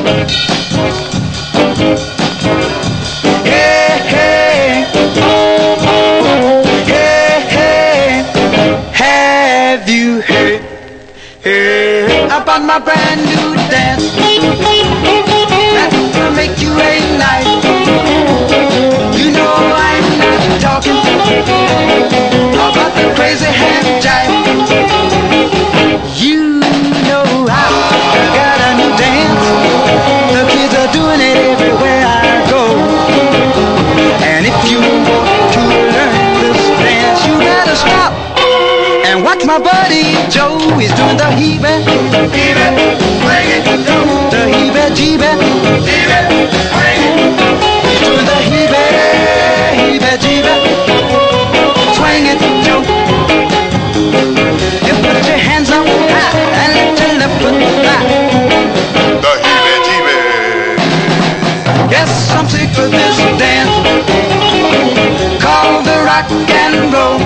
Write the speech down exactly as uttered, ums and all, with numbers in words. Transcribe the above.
Hey, hey, hey, hey, have you heard, heard about my brand new dance that will make you a night? You know I'm not talking about the crazy hand jive. You know I've got a new dance. The kids are doing it everywhere I go. And if you want to learn this dance, you better stop and watch my buddy Joe. He's doing the heave-it, heave-it, swing it, Joe. The heave-it, jeeve-it, heave-it, swing it. He's doing the heave-it, heave-it, jeeve-it, swing it, Joe. You put your hands up high and let your left foot fly. The heebie-jeebie. Yes, I'm sick of this dance called the rock and roll.